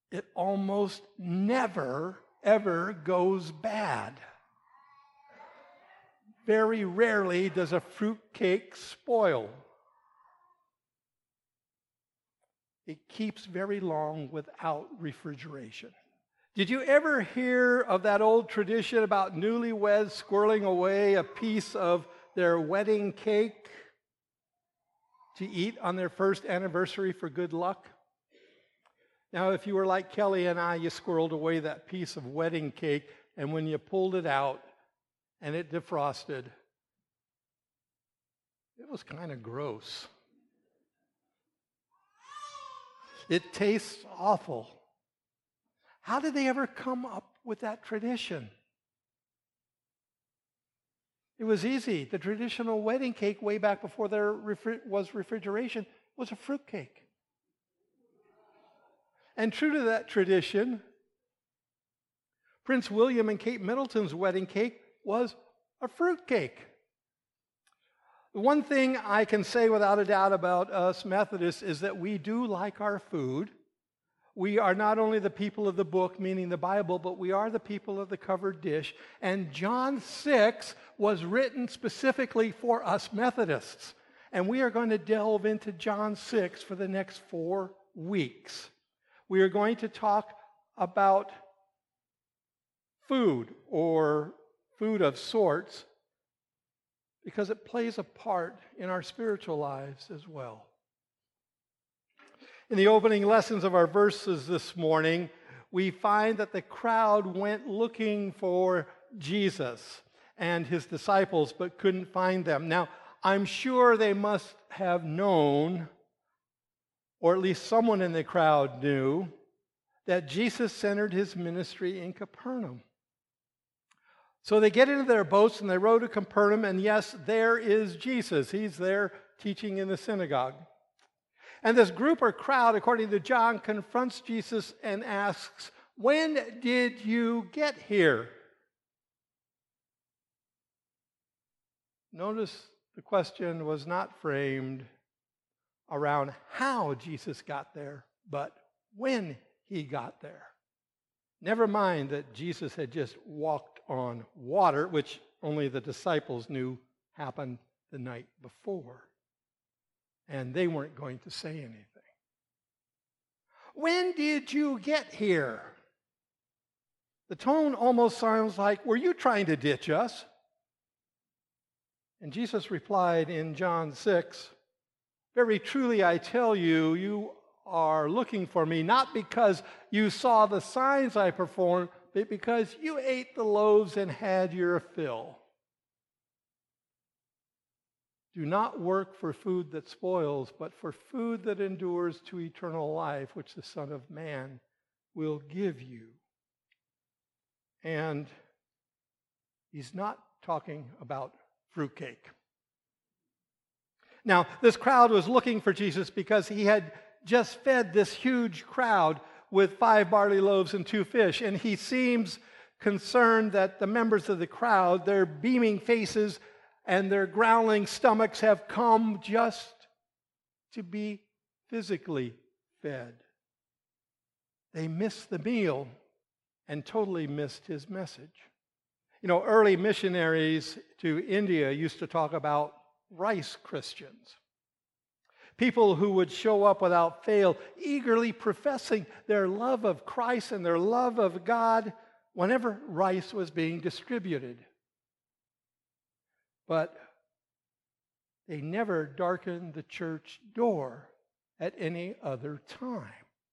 it almost never, ever goes bad. Very rarely does a fruitcake spoil. It keeps very long without refrigeration. Did you ever hear of that old tradition about newlyweds squirreling away a piece of their wedding cake to eat on their first anniversary for good luck? Now, if you were like Kelly and I, you squirreled away that piece of wedding cake, and when you pulled it out and it defrosted, it was kind of gross. It tastes awful. How did they ever come up with that tradition? It was easy. The traditional wedding cake way back before there was refrigeration was a fruitcake. And true to that tradition, Prince William and Kate Middleton's wedding cake was a fruitcake. The one thing I can say without a doubt about us Methodists is that we do like our food. We are not only the people of the book, meaning the Bible, but we are the people of the covered dish. And John 6 was written specifically for us Methodists. And we are going to delve into John 6 for the next 4 weeks. We are going to talk about food, or food of sorts, because it plays a part in our spiritual lives as well. In the opening lessons of our verses this morning, we find that the crowd went looking for Jesus and his disciples, but couldn't find them. Now, I'm sure they must have known, or at least someone in the crowd knew, that Jesus centered his ministry in Capernaum. So they get into their boats and they row to Capernaum, and yes, there is Jesus. He's there teaching in the synagogue. And this group or crowd, according to John, confronts Jesus and asks, "When did you get here?" Notice the question was not framed around how Jesus got there, but when he got there. Never mind that Jesus had just walked on water, which only the disciples knew happened the night before. And they weren't going to say anything. When did you get here? The tone almost sounds like, were you trying to ditch us? And Jesus replied in John 6, "Very truly I tell you, you are looking for me, not because you saw the signs I performed, but because you ate the loaves and had your fill. Do not work for food that spoils, but for food that endures to eternal life, which the Son of Man will give you." And he's not talking about fruitcake. Now, this crowd was looking for Jesus because he had just fed this huge crowd with 5 barley loaves and 2 fish. And he seems concerned that the members of the crowd, their beaming faces and their growling stomachs, have come just to be physically fed. They missed the meal and totally missed his message. You know, early missionaries to India used to talk about rice Christians. People who would show up without fail, eagerly professing their love of Christ and their love of God whenever rice was being distributed. But they never darkened the church door at any other time.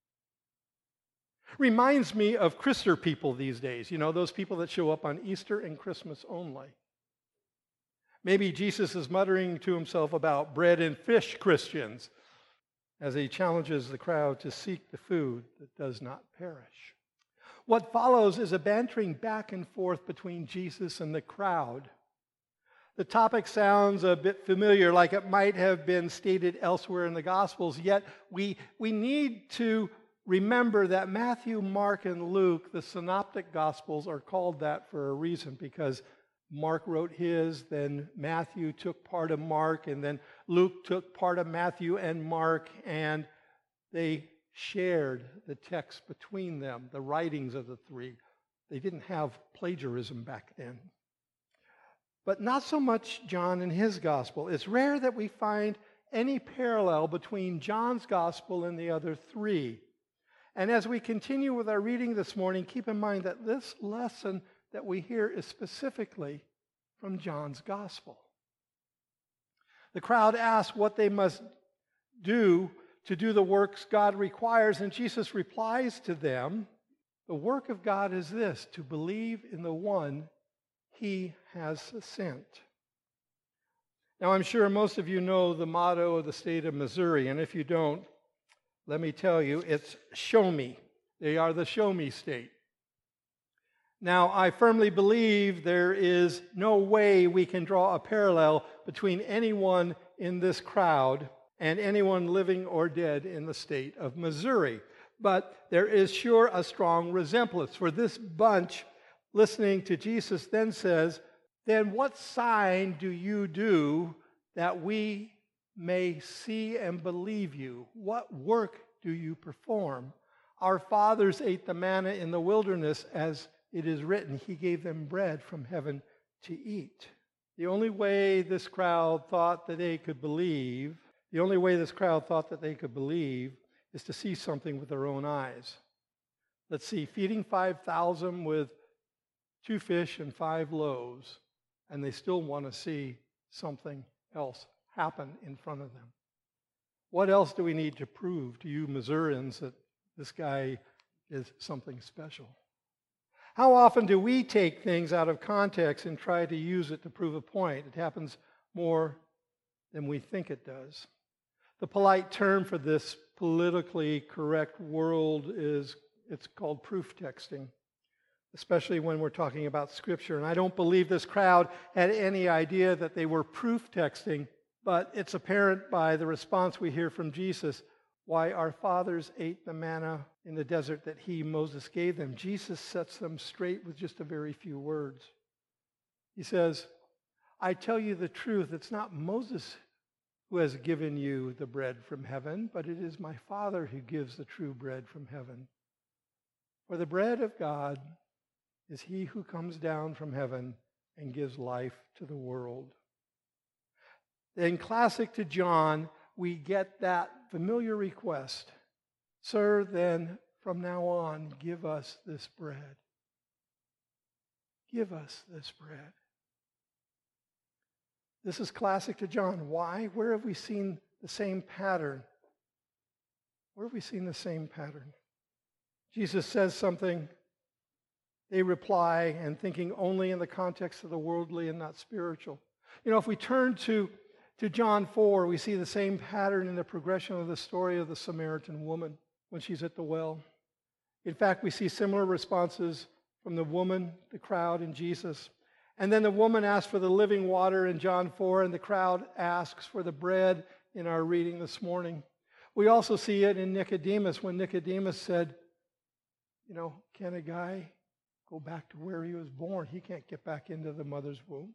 Reminds me of Christer people these days. You know, those people that show up on Easter and Christmas only. Maybe Jesus is muttering to himself about bread and fish Christians as he challenges the crowd to seek the food that does not perish. What follows is a bantering back and forth between Jesus and the crowd. The topic sounds a bit familiar, like it might have been stated elsewhere in the Gospels, yet we need to remember that Matthew, Mark, and Luke, the synoptic Gospels, are called that for a reason, because Mark wrote his, then Matthew took part of Mark, and then Luke took part of Matthew and Mark, and they shared the text between them, the writings of the three. They didn't have plagiarism back then. But not so much John and his gospel. It's rare that we find any parallel between John's gospel and the other three. And as we continue with our reading this morning, keep in mind that this lesson that we hear is specifically from John's gospel. The crowd asks what they must do to do the works God requires, and Jesus replies to them, the work of God is this, to believe in the one He has sent. Now, I'm sure most of you know the motto of the state of Missouri, and if you don't, let me tell you, it's show me. They are the show me state. Now, I firmly believe there is no way we can draw a parallel between anyone in this crowd and anyone living or dead in the state of Missouri. But there is sure a strong resemblance. For this bunch listening to Jesus then says, then what sign do you do that we may see and believe you? What work do you perform? Our fathers ate the manna in the wilderness, as it is written, He gave them bread from heaven to eat. The only way this crowd thought that they could believe, is to see something with their own eyes. Let's see, feeding 5,000 with 2 fish and 5 loaves, and they still want to see something else happen in front of them. What else do we need to prove to you Missourians that this guy is something special? How often do we take things out of context and try to use it to prove a point? It happens more than we think it does. The polite term for this politically correct world it's called proof texting, especially when we're talking about Scripture. And I don't believe this crowd had any idea that they were proof texting, but it's apparent by the response we hear from Jesus why our fathers ate the manna in the desert that Moses, gave them. Jesus sets them straight with just a very few words. He says, I tell you the truth, it's not Moses who has given you the bread from heaven, but it is my Father who gives the true bread from heaven. For the bread of God is He who comes down from heaven and gives life to the world. In classic to John, we get that familiar request. Sir, then from now on, give us this bread. Give us this bread. This is classic to John. Why? Where have we seen the same pattern? Where have we seen the same pattern? Jesus says something. They reply, and thinking only in the context of the worldly and not spiritual. You know, if we turn to John 4, we see the same pattern in the progression of the story of the Samaritan woman when she's at the well. In fact, we see similar responses from the woman, the crowd, and Jesus. And then the woman asks for the living water in John 4, and the crowd asks for the bread in our reading this morning. We also see it in Nicodemus when Nicodemus said, you know, can a guy go back to where he was born? He can't get back into the mother's womb.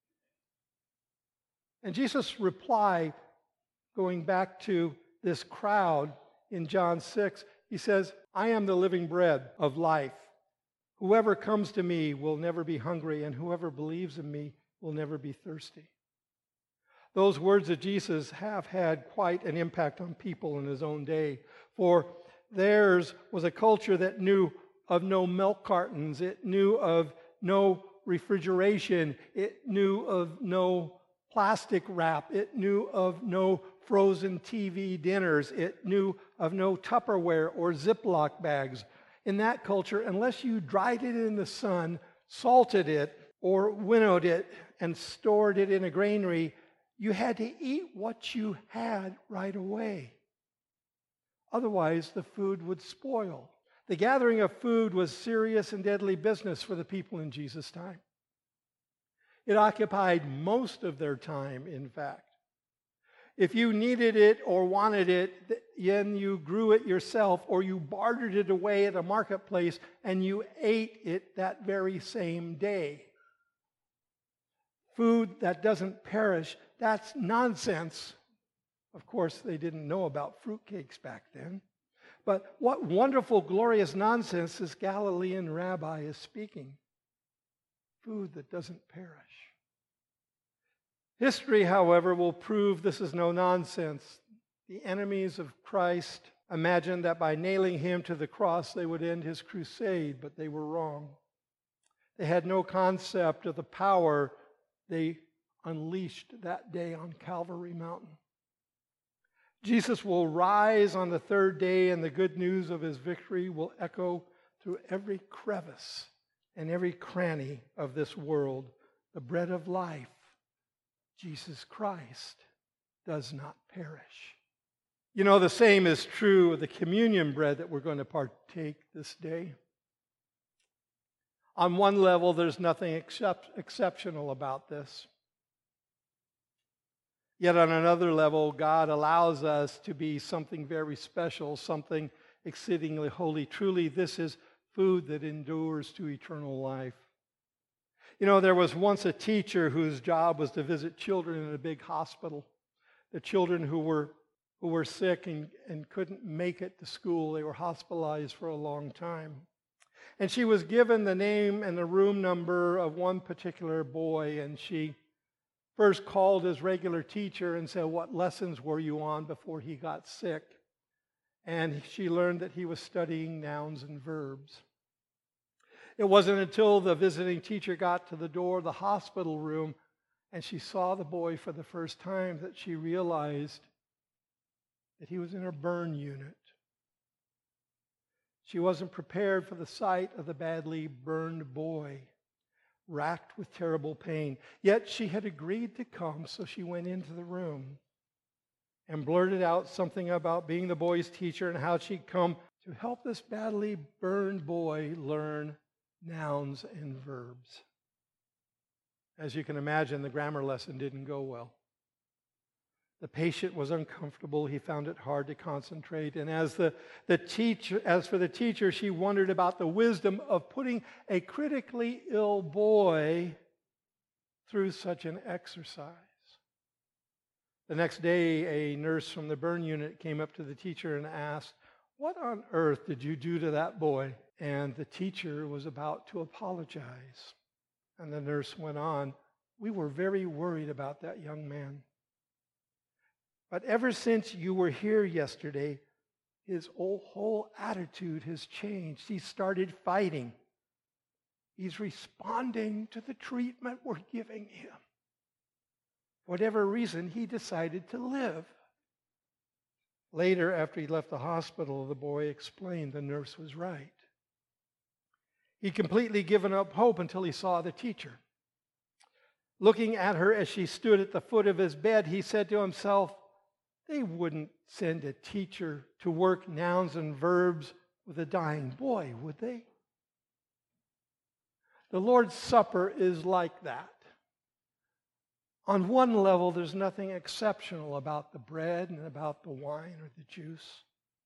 And Jesus' reply, going back to this crowd in John 6, he says, I am the living bread of life. Whoever comes to me will never be hungry, and whoever believes in me will never be thirsty. Those words of Jesus have had quite an impact on people in his own day, for theirs was a culture that knew of no milk cartons, it knew of no refrigeration, it knew of no plastic wrap, it knew of no frozen TV dinners, it knew of no Tupperware or Ziploc bags. In that culture, unless you dried it in the sun, salted it, or winnowed it and stored it in a granary, you had to eat what you had right away. Otherwise, the food would spoil. The gathering of food was serious and deadly business for the people in Jesus' time. It occupied most of their time, in fact. If you needed it or wanted it, then you grew it yourself or you bartered it away at a marketplace and you ate it that very same day. Food that doesn't perish, that's nonsense. Of course, they didn't know about fruitcakes back then. But what wonderful, glorious nonsense this Galilean rabbi is speaking. Food that doesn't perish. History, however, will prove this is no nonsense. The enemies of Christ imagined that by nailing him to the cross they would end his crusade, but they were wrong. They had no concept of the power they unleashed that day on Calvary Mountain. Jesus will rise on the third day, and the good news of his victory will echo through every crevice and every cranny of this world. The bread of life, Jesus Christ, does not perish. You know, the same is true of the communion bread that we're going to partake this day. On one level, there's nothing exceptional about this. Yet on another level, God allows us to be something very special, something exceedingly holy. Truly, this is food that endures to eternal life. You know, there was once a teacher whose job was to visit children in a big hospital. The children who were sick and couldn't make it to school. They were hospitalized for a long time. And she was given the name and the room number of one particular boy, and she first called his regular teacher and said, "What lessons were you on before he got sick?" And she learned that he was studying nouns and verbs. It wasn't until the visiting teacher got to the door of the hospital room and she saw the boy for the first time that she realized that he was in a burn unit. She wasn't prepared for the sight of the badly burned boy, racked with terrible pain. Yet she had agreed to come, so she went into the room and blurted out something about being the boy's teacher and how she'd come to help this badly burned boy learn nouns and verbs. As you can imagine, the grammar lesson didn't go well. The patient was uncomfortable. He found it hard to concentrate. And as for the teacher, she wondered about the wisdom of putting a critically ill boy through such an exercise. The next day, a nurse from the burn unit came up to the teacher and asked, "What on earth did you do to that boy?" And the teacher was about to apologize. And the nurse went on, "We were very worried about that young man. But ever since you were here yesterday, his whole attitude has changed. He started fighting. He's responding to the treatment we're giving him. For whatever reason, he decided to live." Later, after he left the hospital, the boy explained the nurse was right. He'd completely given up hope until he saw the teacher. Looking at her as she stood at the foot of his bed, he said to himself, "They wouldn't send a teacher to work nouns and verbs with a dying boy, would they?" The Lord's Supper is like that. On one level, there's nothing exceptional about the bread and about the wine or the juice.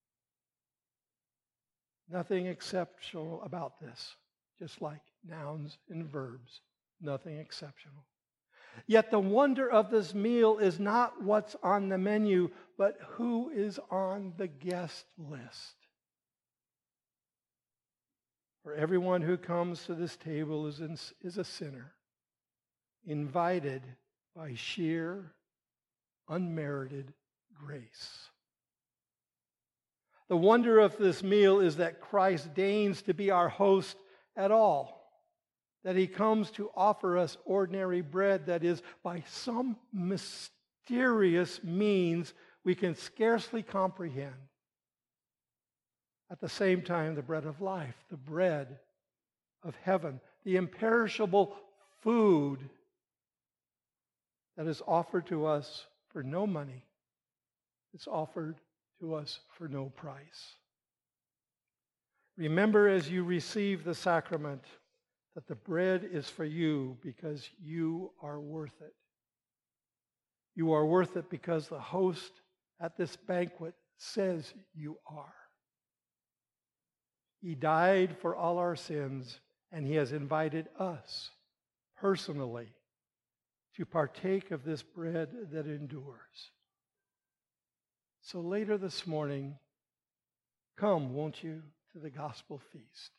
Nothing exceptional about this, just like nouns and verbs. Nothing exceptional. Yet the wonder of this meal is not what's on the menu, but who is on the guest list. For everyone who comes to this table is a sinner, invited by sheer, unmerited grace. The wonder of this meal is that Christ deigns to be our host at all. That he comes to offer us ordinary bread that is, by some mysterious means we can scarcely comprehend. At the same time, the bread of life, the bread of heaven, the imperishable food that is offered to us for no money. It's offered to us for no price. Remember as you receive the sacrament that the bread is for you because you are worth it. You are worth it because the host at this banquet says you are. He died for all our sins, and he has invited us personally to partake of this bread that endures. So later this morning, Come, won't you, to the gospel feast,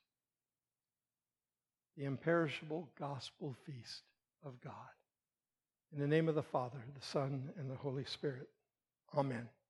the imperishable gospel feast of God. In the name of the Father, the Son, and the Holy Spirit. Amen.